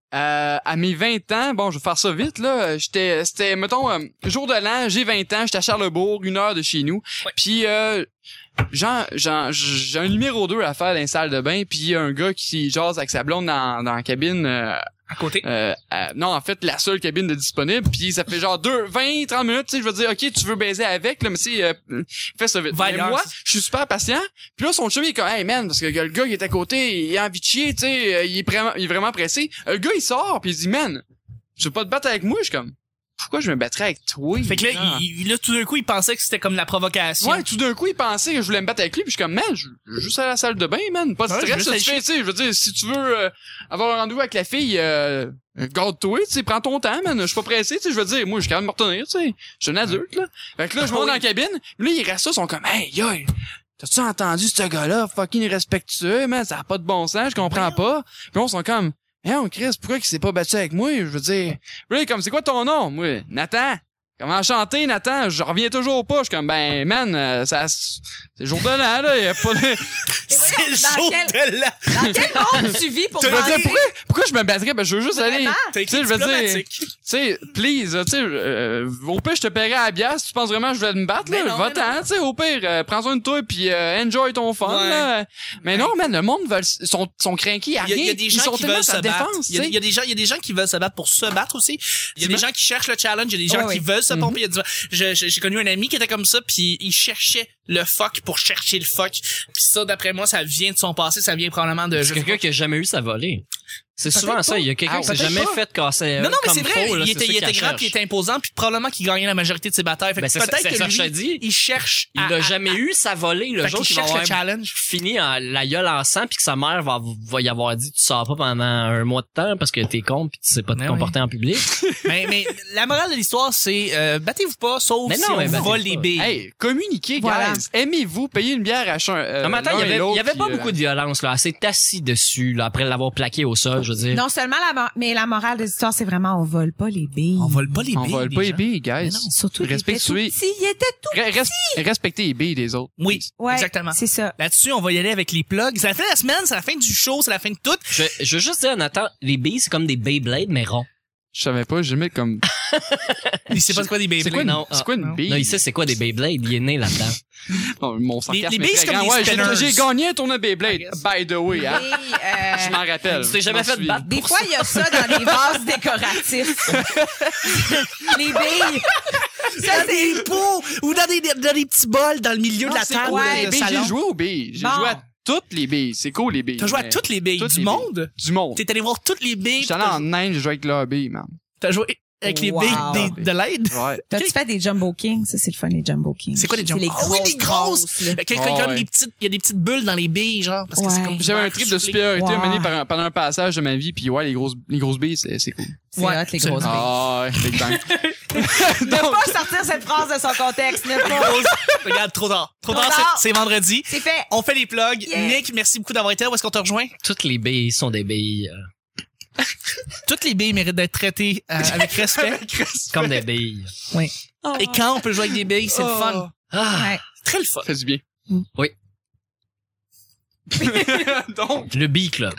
Euh, à mes vingt ans, bon, je vais faire ça vite, là. J'étais, c'était, mettons, euh, jour de l'an, j'ai vingt ans, j'étais à Charlebourg, une heure de chez nous. Ouais. Puis, euh, Genre, genre, j'ai un numéro deux à faire dans une salle de bain, puis il y a un gars qui jase avec sa blonde dans, dans la cabine. Euh, À côté. euh, euh, non, en fait, la seule cabine de disponible, puis ça fait genre deux, vingt, trente minutes, tu sais, je veux dire, ok, tu veux baiser avec, là, mais tu sais, euh, fais ça vite. Va Mais ailleurs. moi, je suis super patient, puis là, son chum, il est comme, hey man, parce que le gars qui est à côté, il a envie de chier, tu sais, euh, il est vraiment, il est vraiment pressé. Le gars, il sort, puis il dit, man, tu veux pas te battre avec moi? Je suis comme, pourquoi je me battrais avec toi? Fait que là, Ah. il, il- là, tout d'un coup, il pensait que c'était comme la provocation. Ouais, tout d'un coup, il pensait que je voulais me battre avec lui, puis je suis comme, man, je je veux juste aller à la salle de bain, man. Pas de Ouais, je veux stress, juste ça, tu aller fais, tu sais, je veux dire, si tu veux euh, avoir un rendez-vous avec la fille, euh, garde-toi, tu sais, prends ton temps, man. Je suis pas pressé, tu sais, je veux dire, moi, je suis capable de me retenir, tu sais. Je suis un adulte, là. Fait que là, je monte Oui. dans la cabine, là, ils restent là, ils sont comme, hey, yo, t'as-tu entendu ce gars-là, fucking irrespectueux, man, ça a pas de bon sens, je comprends pas. Puis on sont comme, hey, on Chris, pourquoi il s'est pas battu avec moi? Je veux dire, puis là, il est comme, c'est quoi ton nom? Moi, Nathan. Comment chanter, Nathan? Je reviens toujours pas. Je suis comme, ben, man, euh, ça, c'est le jour de l'an, là. Y a pas de... C'est le Dans jour quel- de la... Dans quel monde tu vis pour Tu veux demander? dire, pourquoi, pourquoi je me battrais? Ben, je veux juste aller. Vraiment? T'as Tu sais, été je veux dire, diplomatique. tu sais, please, tu sais, euh, au pire, je te paierai à la bière si tu penses vraiment que je vais me battre, Mais là. non, mais Va-t'en, tu sais, au pire, euh, prends soin de toi puis euh, enjoy ton fun, Ouais. là. Mais non, man, le monde veut, sont, sont craqués à Il y, a, rien. il y a des Ils gens sont qui tellement veulent se sa battre. défense, Il y, a, tu il sais. y a des gens, il y a des gens qui veulent se battre pour se battre aussi. Il y a des gens qui cherchent le challenge. Il y a des gens Ouais, qui ouais. veulent se pomper. Il y a des- je- je- J'ai connu un ami qui était comme ça, puis il cherchait le fuck pour chercher le fuck. Puis ça, d'après moi, ça vient de son passé. Ça vient probablement de. C'est je sais quelqu'un pas. qui a jamais eu sa volée. C'est Peut-être souvent pas. ça. Il y a quelqu'un Ah, qui s'est peut-être jamais pas. fait casser. Non, non, mais comme c'est vrai. faux, là, il c'est était, ça il qu'il était grand, cherche. puis il était imposant, puis probablement qu'il gagnait la majorité de ses batailles. Fait que Ben, c'est peut-être ça- c'est ça que que je te lui, dis. il cherche. Il à- a à- jamais eu sa volée. Le fait jour qu'il qu'il va cherche le avoir challenge. fini en la gueule en sang puis que sa mère va, va y avoir dit tu sors pas pendant un mois de temps parce que t'es con puis tu sais pas te Mais comporter en public. mais, mais la morale de l'histoire, c'est euh, battez-vous pas, sauf Mais non, si mais on battez-vous vole pas. les billes. Hey, communiquez, Voilà. guys. Aimez-vous, payez une bière à chun. Euh, Non, mais attends, il y l'un et avait, l'autre, il y avait puis, pas euh, beaucoup de violence là. Elle s'est assise dessus là après l'avoir plaqué au sol. Je veux dire. Non seulement la, mo- mais la morale de l'histoire, c'est vraiment on vole pas les billes. On vole pas les billes. On vole les pas gens. les billes, Mais guys. non. Surtout qu'il était tout Respectuez. petit. Il était tout. Re- res- respectez les billes des autres. Oui, Ouais, exactement. c'est ça. Là-dessus, on va y aller avec les plugs. C'est la fin de la semaine, c'est la fin du show, c'est la fin de tout. Je, je veux juste dire, Nathan, les billes c'est comme des Beyblade mais ronds. Je savais pas, j'aimais comme... Il sait pas c'est quoi des C'est Beyblade. quoi une, non, c'est quoi une non. bille? Non, il sait c'est quoi des Beyblade. Il est né là-dedans. Non, mon sarcasme Les- les est billes, très c'est comme grand. des Ouais, j'ai- spinners. j'ai gagné un tournoi Beyblade. I guess. By the way, hein. Et, euh, Je m'en rappelle. Tu t'es jamais Je m'en fait souviens. battre. des fois, il y a ça dans des vases décoratifs. Les billes. Ça, c'est Des pots ou dans des, dans des petits bols dans le milieu Non, de la c'est table cool, ouais, les de billes. salon. J'ai joué aux billes. J'ai Bon. joué à toutes les billes. C'est cool, les billes. T'as joué à mais- toutes les billes toutes du les monde? Du monde. T'es allé voir toutes les billes. J'étais allé en Inde, j'ai joué avec leurs billes, man. T'as joué avec les Wow. billes des- de l'aide? Ouais. T'as-tu fait des Jumbo Kings? Ça, c'est le fun, les Jumbo Kings. C'est quoi les Jumbo- C'est les Ah oui, grosses, les grosses! là. Quelqu'un Ouais, comme ouais. des petites, il y a des petites bulles dans les billes, genre, parce que c'est Ouais. comme J'avais un trip de supériorité Wow. mené par un- pendant un passage de ma vie, puis ouais, les grosses, les grosses billes, c'est, c'est cool. C'est Ouais, hot, les absolument. grosses billes. Ah, ouais, big bang. Ne pas sortir cette phrase de son contexte, ne pas. Regarde, trop tard. Trop, Trop tard, tard. c'est- c'est vendredi. C'est fait. On fait les plugs. Yeah. Nick, merci beaucoup d'avoir été là. Où est-ce qu'on te rejoint? Toutes les billes sont des billes euh, Toutes les billes méritent d'être traitées euh, avec respect. comme des billes. Oui. Et quand on peut jouer avec des billes, c'est le fun. Ah, Ouais. C'est très le fun. Ça fait du bien. Oui. Donc, le Bee Club.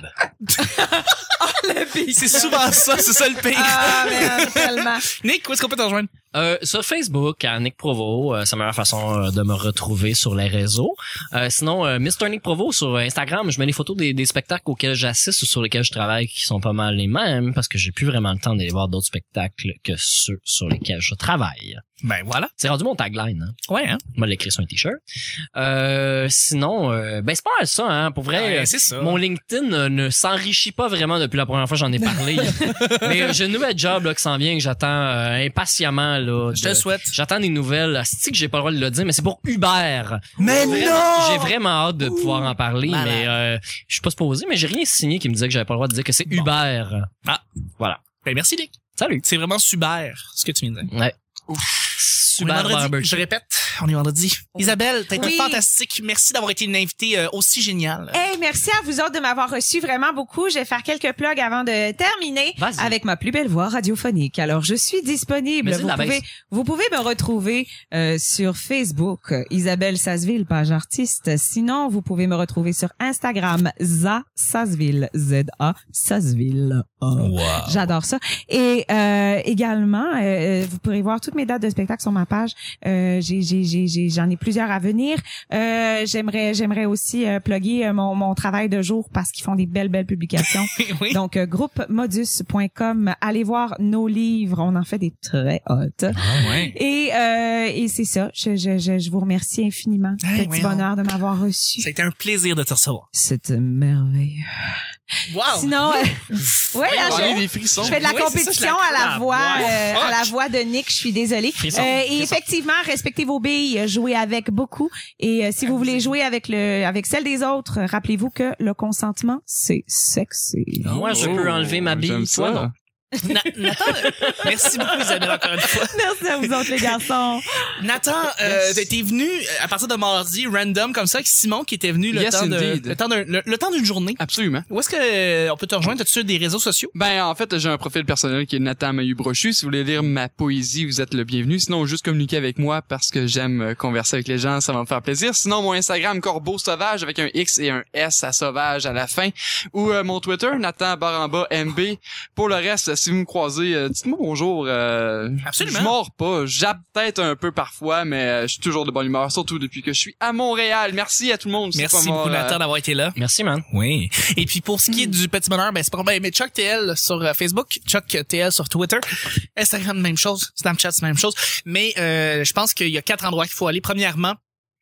C'est souvent ça, c'est ça le pire. Ah, mais tellement. Nick, où est-ce qu'on peut te rejoindre? Euh, sur Facebook, à Nick Provo, euh, c'est la meilleure façon euh, de me retrouver sur les réseaux. Euh, sinon, euh, mister Nick Provo sur Instagram, je mets les photos des, des spectacles auxquels j'assiste ou sur lesquels je travaille qui sont pas mal les mêmes parce que j'ai plus vraiment le temps d'aller voir d'autres spectacles que ceux sur lesquels je travaille. Ben voilà. C'est rendu mon tagline, hein. Ouais, hein? Moi, l'écrit sur un t-shirt. Euh, sinon, euh, ben c'est pas mal ça, hein. Pour vrai, Ouais, euh, c'est ça. mon LinkedIn euh, ne s'enrichit pas vraiment depuis la première fois que j'en ai parlé. Mais euh, j'ai une nouvelle job là, qui s'en vient que j'attends euh, impatiemment là. Je te de- le souhaite. J'attends des nouvelles. C'est que j'ai pas le droit de le dire, mais c'est pour Uber. Mais Vraiment- J'ai vraiment hâte de pouvoir en parler, Malade. mais euh, je suis pas supposé, mais j'ai rien signé qui me disait que j'avais pas le droit de dire que c'est Bon. Uber. Ah. Voilà. Ben merci, Nick. Salut. C'est vraiment super, ce que tu viens de dire. Ouais. On est Super vendredi, barbecue. je répète, on est vendredi. Isabelle, t'as été Oui. fantastique. Merci d'avoir été une invitée euh, aussi géniale. Hey, merci à vous autres de m'avoir reçu vraiment beaucoup. Je vais faire quelques plugs avant de terminer Vas-y. avec ma plus belle voix radiophonique. Alors, je suis disponible. Mets-y de Vous la pouvez, baisse. vous pouvez me retrouver euh, sur Facebook, euh, Isabelle Sasseville, page artiste. Sinon, vous pouvez me retrouver sur Instagram, Za Sasseville, Z A Sasseville. Oh. Wow. J'adore ça. Et euh, également, euh, vous pourrez voir toutes mes dates de spectacle sur ma page. Euh, j'ai, j'ai, j'ai, j'ai, j'en ai plusieurs à venir. Euh, j'aimerais, j'aimerais aussi euh, plugger euh, mon, mon travail de jour parce qu'ils font des belles, belles publications. Oui. Donc, euh, groupe modus point com. Allez voir nos livres. On en fait des très hautes. Ah, ouais. Et, euh, et c'est ça. Je, je, je, je vous remercie infiniment. Hey, Petit voyons. bonheur de m'avoir reçu. Ça a été un plaisir de te recevoir. C'est merveilleux. Wow. Sinon, euh, ouais, là, J'en ai je, des frissons. je fais de la Oui, c'est ça, compétition je la- à la voix, Ah, euh, fuck. à la voix de Nick. Je suis désolée. Frisson, Euh, et frisson. effectivement, respectez vos billes, jouez avec beaucoup. Et euh, si vous voulez jouer avec le, avec celle des autres, euh, rappelez-vous que le consentement, c'est sexy. Moi, je Oh, peux enlever ma bille, j'aime toi, ça. non. Na- Nathan, euh, merci beaucoup Isabelle encore une fois. Merci à vous autres, les garçons. Nathan, euh, t'es venu euh, à partir de mardi, random comme ça, avec Simon qui était venu le Yes, temps de, indeed. le temps d'un, le, le temps d'une journée. Absolument. Où est-ce que euh, on peut te rejoindre? T'as-tu sur des réseaux sociaux? Ben, en fait, j'ai un profil personnel qui est Nathan Mailloux-Brochu. Si vous voulez lire ma poésie, vous êtes le bienvenu. Sinon, juste communiquer avec moi parce que j'aime euh, converser avec les gens, ça va me faire plaisir. Sinon, mon Instagram, Corbeau Sauvage, avec un X et un S à Sauvage à la fin. Ou euh, mon Twitter, Nathan Baramba M B. Pour le reste, si vous me croisez, euh, dites-moi bonjour. Euh, Absolument. Je mords pas. J'appe peut-être un peu parfois, mais euh, je suis toujours de bonne humeur, surtout depuis que je suis à Montréal. Merci à tout le monde. C'est Merci pas beaucoup mort, euh, Nathan d'avoir été là. Merci, man. Oui. Et puis pour ce qui est du petit bonheur, ben c'est pas ben, mais Chuck T L sur euh, Facebook, Chuck T L sur Twitter, Instagram même chose, Snapchat c'est même chose, mais euh, je pense qu'il y a quatre endroits qu'il faut aller. Premièrement,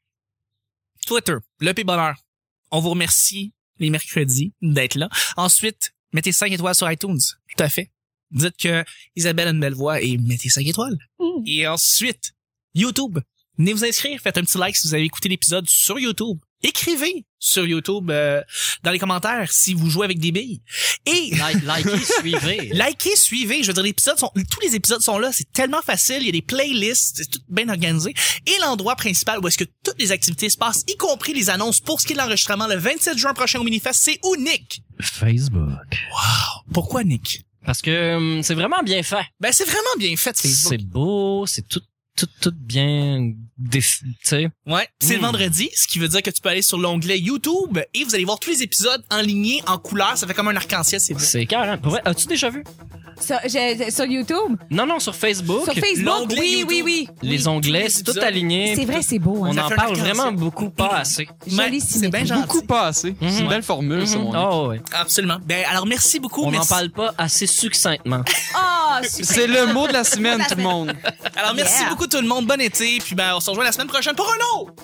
Twitter, le petit bonheur. On vous remercie les mercredis d'être là. Ensuite, mettez cinq étoiles sur iTunes. Tout à fait. Dites que Isabelle a une belle voix et mettez cinq étoiles. Mm. Et ensuite, YouTube. Venez vous inscrire, faites un petit like si vous avez écouté l'épisode sur YouTube. Écrivez sur YouTube euh, dans les commentaires si vous jouez avec des billes. Et Like, likez, suivez. likez, suivez. Je veux dire, les épisodes sont, tous les épisodes sont là. C'est tellement facile. Il y a des playlists. C'est tout bien organisé. Et l'endroit principal où est-ce que toutes les activités se passent, y compris les annonces pour ce qui est de l'enregistrement le vingt-sept juin prochain au Minifest, c'est où, Nick? Facebook. Pourquoi, Nick? Parce que hum, c'est vraiment bien fait. Ben, c'est vraiment bien fait, Facebook. C'est beau, c'est tout, tout, tout bien défi, tu sais. Ouais, c'est le Mm. vendredi, ce qui veut dire que tu peux aller sur l'onglet YouTube et vous allez voir tous les épisodes enlignés en couleur. Ça fait comme un arc-en-ciel, c'est beau. C'est carré. Pour vrai, as-tu déjà vu? Sur, j'ai- sur YouTube, Non, non, sur Facebook. sur Facebook, l'onglet oui, YouTube. oui, oui. Les Oui, onglets, tous les c'est tout épisodes. aligné. C'est vrai, c'est beau. Hein. On Ça en fait un parle arc-en-ciel. vraiment beaucoup pas assez. Joli Ouais, c'est bien symétrie. gentil. Beaucoup pas assez. C'est une Mhm. belle formule, ça, Mhm. mon Oh, ouais. Absolument. Ben, alors merci beaucoup. On n'en merci. parle pas assez succinctement. Ah, super. C'est le mot de la semaine, tout le monde. Alors merci Yeah. beaucoup tout le monde. Bon été. Puis ben, on se rejoint la semaine prochaine pour un autre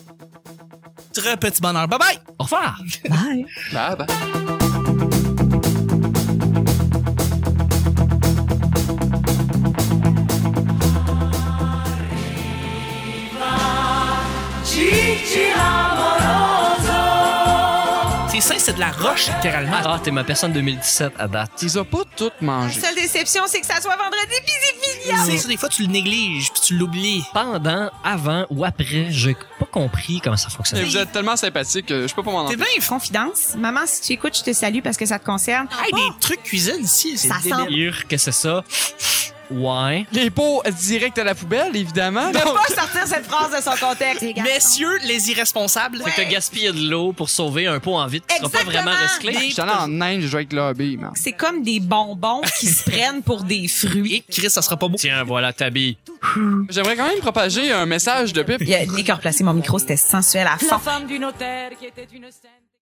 très petit bonheur. Bye bye. Au revoir! Bye. Bah, bah. C'est ça, c'est de la roche, littéralement. Ah, t'es ma personne deux mille dix-sept à date. Ils ont pas toutes mangé. Seule déception, c'est que ça soit vendredi puis c'est fini. C'est ça, des fois, tu le négliges puis tu l'oublies. Pendant, avant ou après, j'ai pas compris comment ça Mais fonctionne. vous êtes tellement sympathique que je peux pas m'en T'es empêcher. bien Confidence. Maman, si tu écoutes, je te salue parce que ça te concerne. Hey, des trucs cuisine ici, c'est Ça débile. sent- Dire que c'est ça. Ouais. Les pots direct à la poubelle, évidemment. Ne Donc, pas sortir cette phrase de son contexte. Messieurs les irresponsables. Fait que t'as gaspillé de l'eau pour sauver un pot en vide qui sera pas Exactement. vraiment recyclé. Mais- je suis allé en Inde, je joue avec l'hobby, man. C'est comme des bonbons qui se prennent pour des fruits. Et Chris, ça sera pas beau. Tiens, voilà ta bille. J'aimerais quand même propager un message de pipe. Il y a Nick a replacé mon micro, c'était sensuel à fond. La femme du notaire qui était une scène.